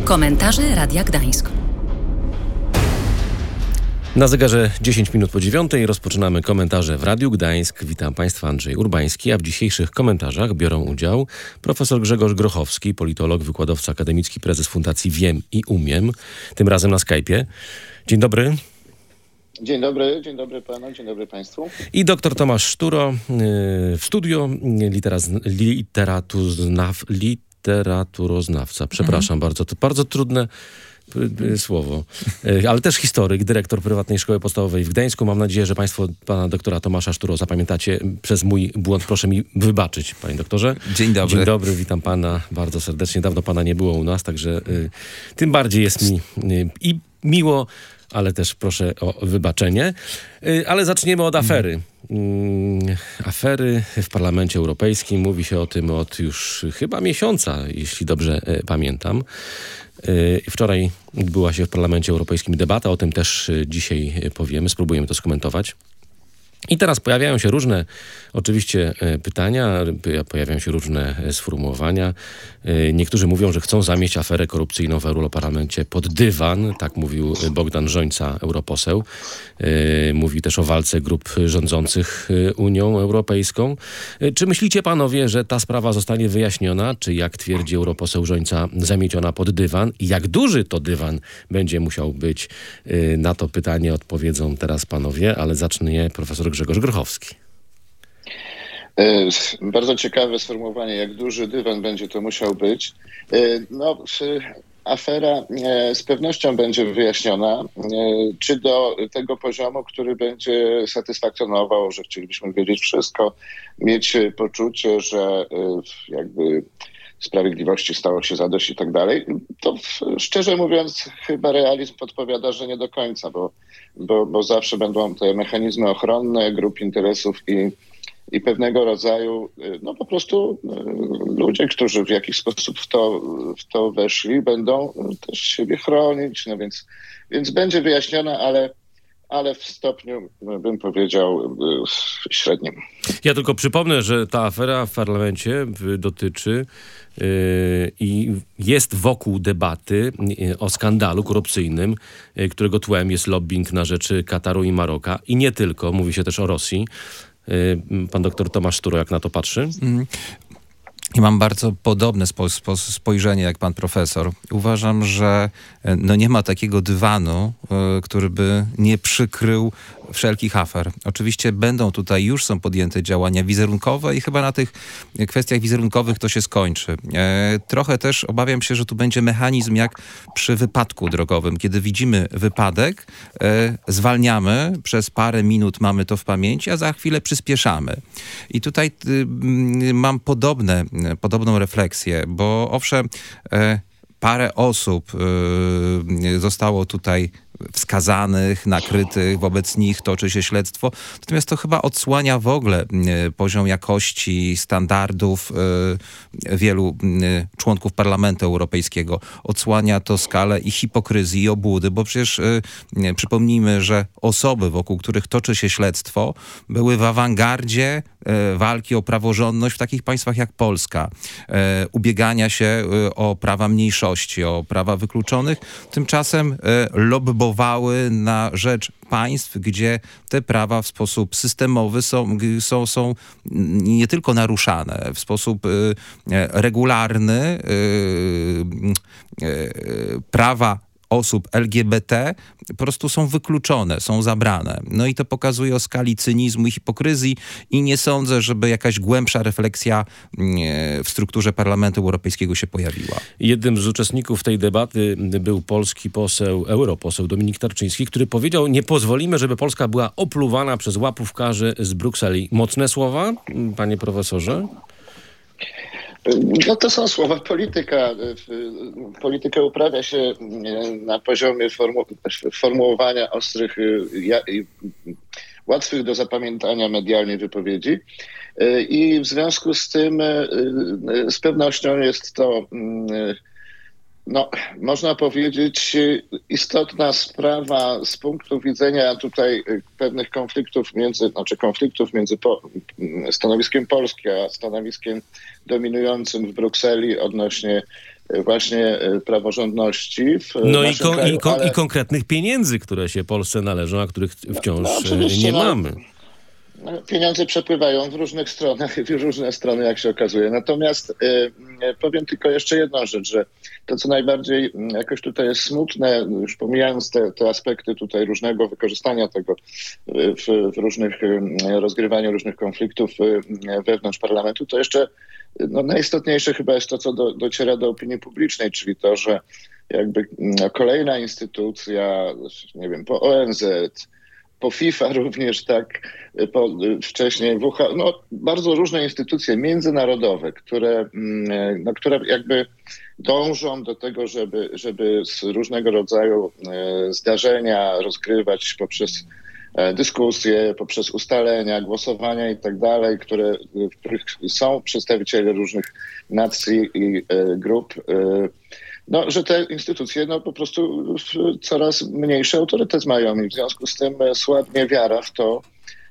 Komentarze Radia Gdańsk. Na zegarze 10 minut po 9 rozpoczynamy komentarze w Radiu Gdańsk. Witam Państwa, Andrzej Urbański, a w dzisiejszych komentarzach biorą udział profesor Grzegorz Grochowski, politolog, wykładowca akademicki, prezes Fundacji Wiem i Umiem, tym razem na Skype'ie. dzień dobry panu, dzień dobry państwu. I doktor Tomasz Szturo w studio, literaturoznawca. Przepraszam bardzo, to bardzo trudne słowo, ale też historyk, dyrektor prywatnej szkoły podstawowej w Gdańsku. Mam nadzieję, że Państwo pana doktora Tomasza Szturo zapamiętacie przez mój błąd. Proszę mi wybaczyć, panie doktorze. Dzień dobry. Dzień dobry, witam pana bardzo serdecznie. Dawno pana nie było u nas, także tym bardziej jest mi i miło, ale też proszę o wybaczenie. Ale zaczniemy od afery. Afery w Parlamencie Europejskim. Mówi się o tym od już chyba miesiąca, jeśli dobrze pamiętam. Wczoraj odbyła się w Parlamencie Europejskim debata, o tym też dzisiaj powiemy, spróbujemy to skomentować. I teraz pojawiają się różne oczywiście pytania, pojawiają się różne sformułowania. Niektórzy mówią, że chcą zamieść aferę korupcyjną w Europarlamencie pod dywan. Tak mówił Bogdan Rzońca, europoseł. Mówi też o walce grup rządzących Unią Europejską. Czy myślicie, panowie, że ta sprawa zostanie wyjaśniona? Czy, jak twierdzi europoseł Rzońca, zamieciona pod dywan? I jak duży to dywan będzie musiał być? Na to pytanie odpowiedzą teraz panowie, ale zacznie profesor Grzegorz Grochowski. Bardzo ciekawe sformułowanie, jak duży dywan będzie to musiał być. Afera z pewnością będzie wyjaśniona, czy do tego poziomu, który będzie satysfakcjonował, że chcielibyśmy wiedzieć wszystko, mieć poczucie, że jakby sprawiedliwości stało się zadość i tak dalej, to szczerze mówiąc chyba realizm podpowiada, że nie do końca, bo zawsze będą te mechanizmy ochronne grup interesów i pewnego rodzaju, po prostu ludzie, którzy w jakiś sposób w to weszli, będą też siebie chronić, więc będzie wyjaśniona, ale w stopniu, bym powiedział, średnim. Ja tylko przypomnę, że ta afera w parlamencie dotyczy i jest wokół debaty o skandalu korupcyjnym, którego tłem jest lobbying na rzecz Kataru i Maroka. I nie tylko, mówi się też o Rosji. Pan doktor Tomasz Szturo, jak na to patrzy? I mam bardzo podobne spojrzenie jak pan profesor. Uważam, że nie ma takiego dywanu, który by nie przykrył wszelkich afer. Oczywiście już są podjęte działania wizerunkowe i chyba na tych kwestiach wizerunkowych to się skończy. Trochę też obawiam się, że tu będzie mechanizm jak przy wypadku drogowym. Kiedy widzimy wypadek, zwalniamy, przez parę minut mamy to w pamięci, a za chwilę przyspieszamy. I tutaj mam podobną refleksję, bo owszem, parę osób zostało tutaj wskazanych, nakrytych, wobec nich toczy się śledztwo. Natomiast to chyba odsłania w ogóle poziom jakości, standardów wielu członków Parlamentu Europejskiego. Odsłania to skalę i hipokryzji, i obłudy, bo przecież przypomnijmy, że osoby, wokół których toczy się śledztwo, były w awangardzie walki o praworządność w takich państwach jak Polska. Ubiegania się o prawa mniejszości, o prawa wykluczonych. Tymczasem lobbowały na rzecz państw, gdzie te prawa w sposób systemowy są nie tylko naruszane, w sposób regularny, prawa osób LGBT po prostu są wykluczone, są zabrane. No i to pokazuje o skali cynizmu i hipokryzji i nie sądzę, żeby jakaś głębsza refleksja w strukturze Parlamentu Europejskiego się pojawiła. Jednym z uczestników tej debaty był polski europoseł Dominik Tarczyński, który powiedział: nie pozwolimy, żeby Polska była opluwana przez łapówkarzy z Brukseli. Mocne słowa, panie profesorze? To są słowa polityka. Politykę uprawia się na poziomie formułowania ostrych i łatwych do zapamiętania medialnie wypowiedzi. I w związku z tym z pewnością jest to, można powiedzieć, istotna sprawa z punktu widzenia tutaj pewnych konfliktów między stanowiskiem Polski a stanowiskiem dominującym w Brukseli odnośnie właśnie praworządności w naszym kraju, i konkretnych pieniędzy, które się Polsce należą, a których wciąż oczywiście, nie mamy. Pieniądze przepływają w różnych stronach i w różne strony, jak się okazuje. Natomiast powiem tylko jeszcze jedną rzecz, że to, co najbardziej jakoś tutaj jest smutne, już pomijając te aspekty tutaj różnego wykorzystania tego w różnych rozgrywaniu różnych konfliktów wewnątrz parlamentu, to jeszcze najistotniejsze chyba jest to, co dociera do opinii publicznej, czyli to, że jakby kolejna instytucja, nie wiem, po ONZ, po FIFA również, tak, wcześniej WHO, bardzo różne instytucje międzynarodowe, które jakby dążą do tego, żeby różnego rodzaju zdarzenia rozgrywać poprzez dyskusje, poprzez ustalenia, głosowania i tak dalej, w których są przedstawiciele różnych nacji i grup, że te instytucje po prostu coraz mniejszy autorytet mają i w związku z tym słabnie wiara w to,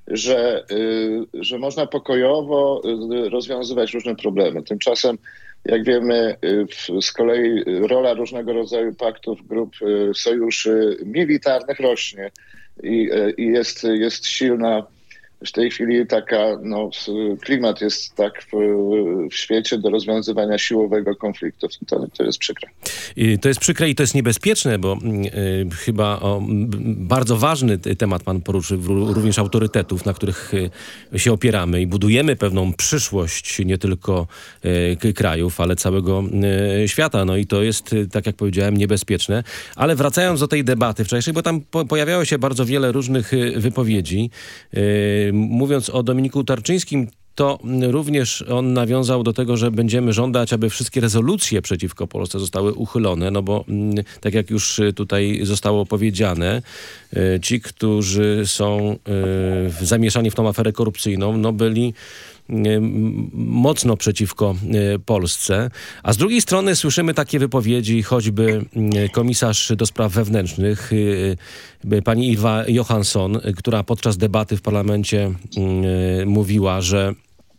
że można pokojowo rozwiązywać różne problemy. Tymczasem, jak wiemy, z kolei rola różnego rodzaju paktów, grup, sojuszy militarnych rośnie i jest silna. W tej chwili klimat jest tak w świecie do rozwiązywania siłowego konfliktu. To jest przykre. To jest przykre i to jest niebezpieczne, bo chyba bardzo ważny temat pan poruszył, również autorytetów, na których się opieramy i budujemy pewną przyszłość nie tylko krajów, ale całego świata. I to jest, tak jak powiedziałem, niebezpieczne. Ale wracając do tej debaty wczorajszej, bo tam pojawiało się bardzo wiele różnych wypowiedzi. Mówiąc o Dominiku Tarczyńskim, to również on nawiązał do tego, że będziemy żądać, aby wszystkie rezolucje przeciwko Polsce zostały uchylone, bo tak jak już tutaj zostało powiedziane, ci, którzy są zamieszani w tą aferę korupcyjną, byli mocno przeciwko Polsce. A z drugiej strony słyszymy takie wypowiedzi, choćby komisarz do spraw wewnętrznych, pani Ylva Johansson, która podczas debaty w parlamencie mówiła, że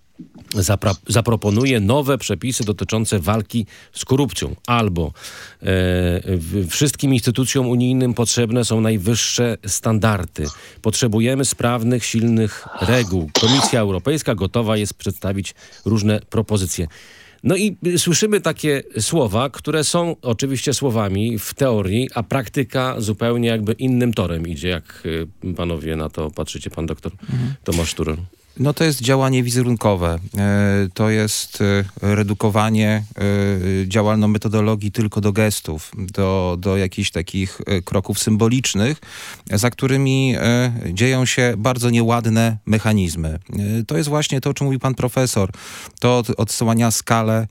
zaproponuje nowe przepisy dotyczące walki z korupcją. Albo wszystkim instytucjom unijnym potrzebne są najwyższe standardy. Potrzebujemy sprawnych, silnych reguł. Komisja Europejska gotowa jest przedstawić różne propozycje. I słyszymy takie słowa, które są oczywiście słowami w teorii, a praktyka zupełnie jakby innym torem idzie. Jak panowie na to patrzycie, pan doktor Tomasz Turoń? To jest działanie wizerunkowe. To jest redukowanie działalno-metodologii tylko do gestów, do jakichś takich kroków symbolicznych, za którymi dzieją się bardzo nieładne mechanizmy. To jest właśnie to, o czym mówi pan profesor. To odsłania skalę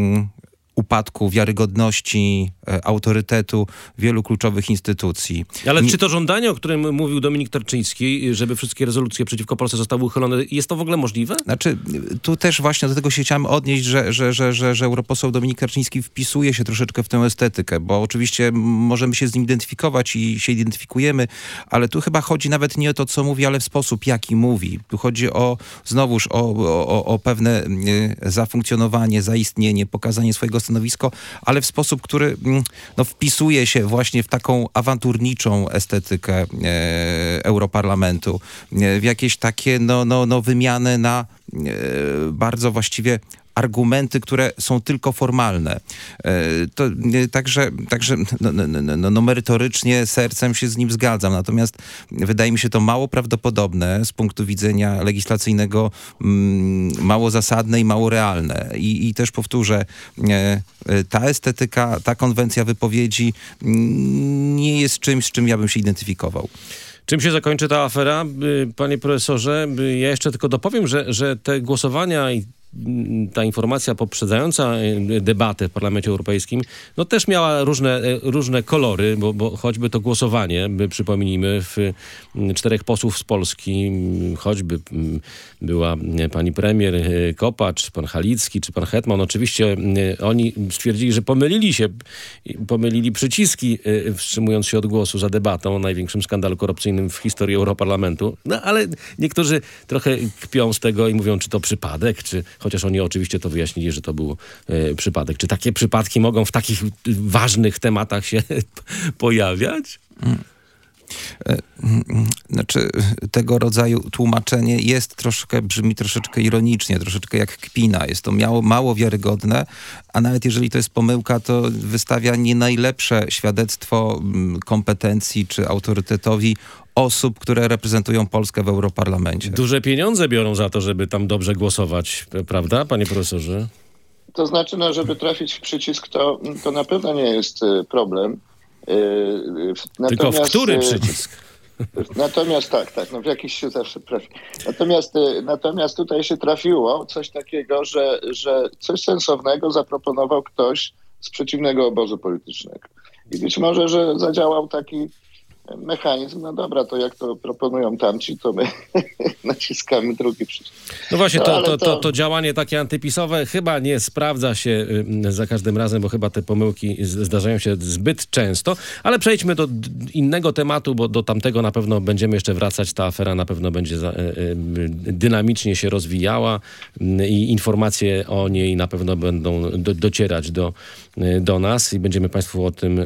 upadku wiarygodności, autorytetu wielu kluczowych instytucji. Ale czy to żądanie, o którym mówił Dominik Tarczyński, żeby wszystkie rezolucje przeciwko Polsce zostały uchylone, jest to w ogóle możliwe? Tu też właśnie do tego się chciałem odnieść, że europoseł Dominik Tarczyński wpisuje się troszeczkę w tę estetykę, bo oczywiście możemy się z nim identyfikować i się identyfikujemy, ale tu chyba chodzi nawet nie o to, co mówi, ale w sposób, jaki mówi. Tu chodzi znowuż o pewne zafunkcjonowanie, zaistnienie, pokazanie swojego stanowiska, ale w sposób, który wpisuje się właśnie w taką awanturniczą estetykę Europarlamentu, w jakieś takie wymiany na bardzo właściwie argumenty, które są tylko formalne. Także merytorycznie, sercem się z nim zgadzam. Natomiast wydaje mi się to mało prawdopodobne z punktu widzenia legislacyjnego, mało zasadne i mało realne. I też powtórzę, ta estetyka, ta konwencja wypowiedzi nie jest czymś, z czym ja bym się identyfikował. Czym się zakończy ta afera, panie profesorze? Ja jeszcze tylko dopowiem, że te głosowania i ta informacja poprzedzająca debatę w Parlamencie Europejskim, też miała różne kolory, bo choćby to głosowanie, przypomnijmy, 4 posłów z Polski, choćby była pani premier Kopacz, pan Halicki czy pan Hetman, oczywiście oni stwierdzili, że pomylili przyciski, wstrzymując się od głosu za debatą o największym skandalu korupcyjnym w historii Europarlamentu. Ale niektórzy trochę kpią z tego i mówią, czy to przypadek, czy chociaż oni oczywiście to wyjaśnili, że to był przypadek. Czy takie przypadki mogą w takich ważnych tematach się pojawiać? Znaczy, tego rodzaju tłumaczenie brzmi troszeczkę ironicznie, troszeczkę jak kpina. Jest to mało wiarygodne, a nawet jeżeli to jest pomyłka, to wystawia nie najlepsze świadectwo kompetencji czy autorytetowi osób, które reprezentują Polskę w Europarlamencie. Duże pieniądze biorą za to, żeby tam dobrze głosować, prawda, panie profesorze? To znaczy, żeby trafić w przycisk, to na pewno nie jest problem. Tylko w który przycisk? Natomiast tak, w jakiś się zawsze trafi. Natomiast tutaj się trafiło coś takiego, że coś sensownego zaproponował ktoś z przeciwnego obozu politycznego. I być może, że zadziałał taki mechanizm, no dobra, to jak to proponują tamci, to my naciskamy drugi przycisk. No właśnie, to działanie takie antypisowe chyba nie sprawdza się za każdym razem, bo chyba te pomyłki zdarzają się zbyt często, ale przejdźmy do innego tematu, bo do tamtego na pewno będziemy jeszcze wracać. Ta afera na pewno będzie dynamicznie się rozwijała i informacje o niej na pewno będą docierać do nas i będziemy Państwu o tym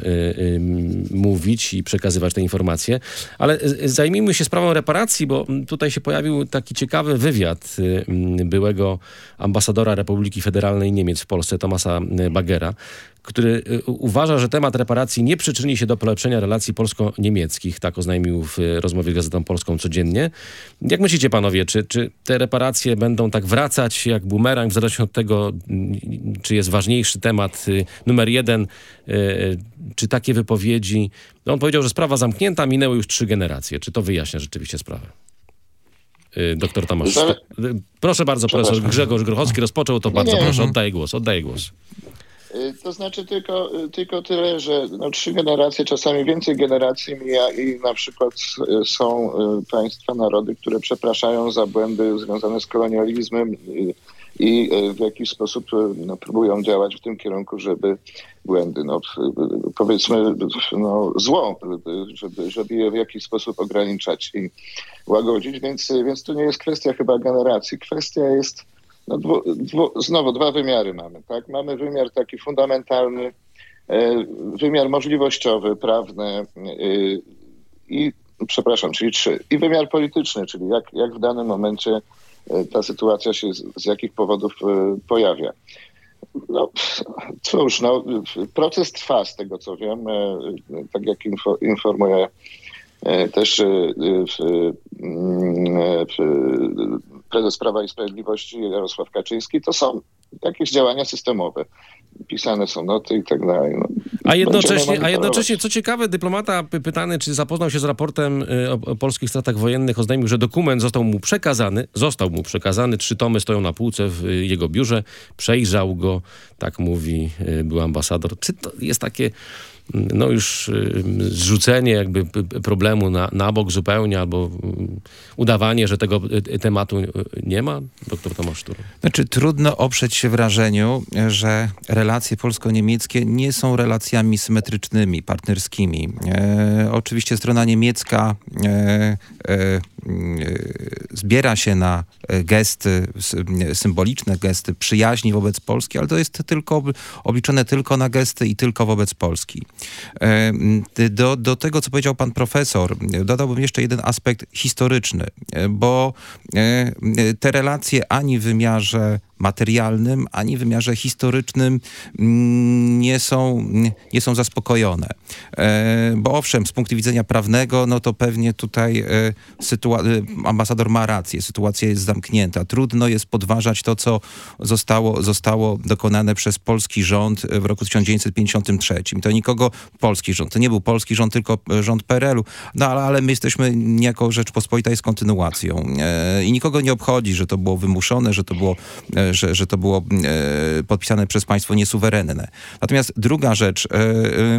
mówić i przekazywać te informacje. Ale zajmijmy się sprawą reparacji, bo tutaj się pojawił taki ciekawy wywiad byłego ambasadora Republiki Federalnej Niemiec w Polsce, Thomasa Baggera, który uważa, że temat reparacji nie przyczyni się do polepszenia relacji polsko-niemieckich. Tak oznajmił w rozmowie z Gazetą Polską Codziennie. Jak myślicie, panowie, czy te reparacje będą tak wracać jak bumerang, w zależności od tego, czy jest ważniejszy temat numer 1, czy takie wypowiedzi? No on powiedział, że sprawa zamknięta, minęły już 3 generacje. Czy to wyjaśnia rzeczywiście sprawę? Doktor Tomasz. Proszę bardzo, profesor Grzegorz Grochowski rozpoczął, to bardzo proszę, oddaję głos. To znaczy tylko tyle, że 3 generacje, czasami więcej generacji mija i na przykład są państwa, narody, które przepraszają za błędy związane z kolonializmem i w jakiś sposób próbują działać w tym kierunku, żeby błędy, powiedzmy, zło, żeby je w jakiś sposób ograniczać i łagodzić, więc to nie jest kwestia chyba generacji, kwestia jest znowu 2 wymiary mamy, tak? Mamy wymiar taki fundamentalny, wymiar możliwościowy, prawny czyli 3. I wymiar polityczny, czyli jak w danym momencie ta sytuacja się z jakich powodów pojawia. Cóż, proces trwa z tego co wiem, tak jak informuje też prezes Prawa i Sprawiedliwości Jarosław Kaczyński, to są jakieś działania systemowe. Pisane są noty i tak dalej. A jednocześnie, co ciekawe, dyplomata pytany, czy zapoznał się z raportem o polskich stratach wojennych, oznajmił, że dokument został mu przekazany. 3 tomy stoją na półce w jego biurze. Przejrzał go, tak mówi był ambasador. Czy to jest takie już zrzucenie jakby problemu na bok zupełnie, albo udawanie, że tego tematu nie ma? Doktor Tomasz Sztur. Znaczy, trudno oprzeć się wrażeniu, że relacje polsko-niemieckie nie są relacjami symetrycznymi, partnerskimi. Oczywiście strona niemiecka zbiera się na gesty symboliczne, gesty przyjaźni wobec Polski, ale to jest obliczone tylko na gesty i tylko wobec Polski. Do tego, co powiedział pan profesor, dodałbym jeszcze jeden aspekt historyczny, bo te relacje ani w wymiarze materialnym, ani w wymiarze historycznym nie są zaspokojone. Bo owszem, z punktu widzenia prawnego, to pewnie tutaj ambasador ma rację, sytuacja jest zamknięta. Trudno jest podważać to, co zostało dokonane przez polski rząd w roku 1953. Polski rząd, to nie był polski rząd, tylko rząd PRL-u, ale my jesteśmy niejako Rzeczpospolita jest kontynuacją. I nikogo nie obchodzi, że to było wymuszone, że to było podpisane przez państwo niesuwerenne. Natomiast druga rzecz,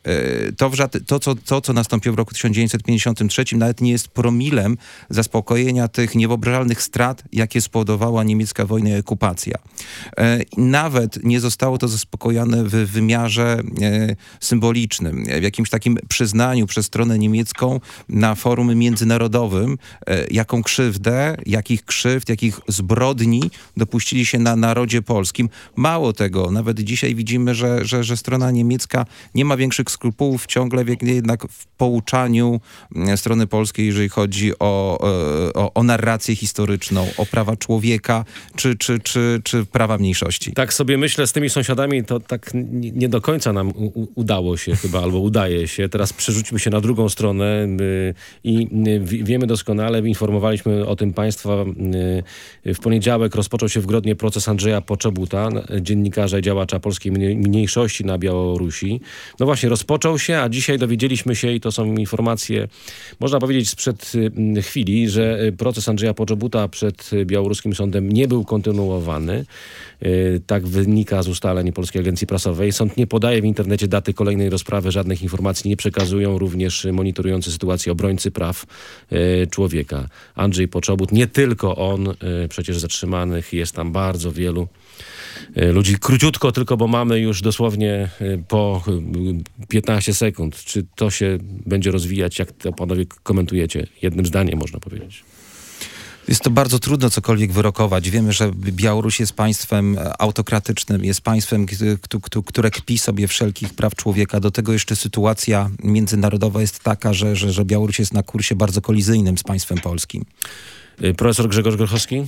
To, co nastąpiło w roku 1953, nawet nie jest promilem zaspokojenia tych niewyobrażalnych strat, jakie spowodowała niemiecka wojna i okupacja. Nawet nie zostało to zaspokojone w wymiarze symbolicznym, w jakimś takim przyznaniu przez stronę niemiecką na forum międzynarodowym, jaką krzywdę, jakich krzywd, jakich zbrodni dopuścili się na narodzie polskim. Mało tego, nawet dzisiaj widzimy, że strona niemiecka nie ma większych skrupułów, ciągle biegnie jednak w pouczaniu strony polskiej, jeżeli chodzi o narrację historyczną, o prawa człowieka, czy prawa mniejszości. Tak sobie myślę, z tymi sąsiadami to tak nie do końca nam udało się chyba, albo udaje się. Teraz przerzućmy się na drugą stronę i wiemy doskonale, informowaliśmy o tym państwa. W poniedziałek rozpoczął się w Grodnie proces Andrzeja Poczobuta, dziennikarza i działacza polskiej mniejszości na Białorusi. No właśnie, rozpoczął się, a dzisiaj dowiedzieliśmy się, i to są informacje, można powiedzieć sprzed chwili, że proces Andrzeja Poczobuta przed białoruskim sądem nie był kontynuowany. Tak wynika z ustaleń Polskiej Agencji Prasowej. Sąd nie podaje w internecie daty kolejnej rozprawy, żadnych informacji nie przekazują również monitorujący sytuację obrońcy praw człowieka. Andrzej Poczobut, nie tylko on, przecież zatrzymanych jest tam bardzo wielu ludzi. Króciutko tylko, bo mamy już dosłownie po 15 sekund. Czy to się będzie rozwijać? Jak to panowie komentujecie? Jednym zdaniem można powiedzieć. Jest to bardzo trudno cokolwiek wyrokować. Wiemy, że Białoruś jest państwem autokratycznym, jest państwem, które kpi sobie wszelkich praw człowieka. Do tego jeszcze sytuacja międzynarodowa jest taka, że Białoruś jest na kursie bardzo kolizyjnym z państwem polskim. Profesor Grzegorz Grochowski?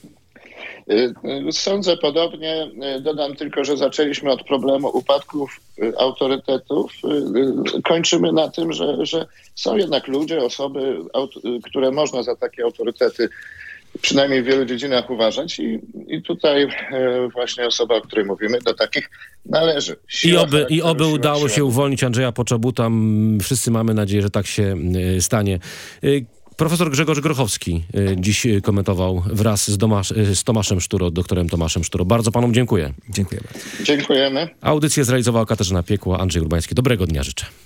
Sądzę podobnie. Dodam tylko, że zaczęliśmy od problemu upadków autorytetów. Kończymy na tym, że są jednak ludzie, osoby, które można za takie autorytety przynajmniej w wielu dziedzinach uważać i tutaj właśnie osoba, o której mówimy, do takich należy. I oby udało się uwolnić Andrzeja Poczobuta. Wszyscy mamy nadzieję, że tak się stanie. Profesor Grzegorz Grochowski dziś komentował wraz z Tomaszem Szturo, doktorem Tomaszem Szturo. Bardzo panom dziękuję. Dziękuję bardzo. Dziękujemy. Audycję zrealizowała Katarzyna Piekła, Andrzej Urbański. Dobrego dnia życzę.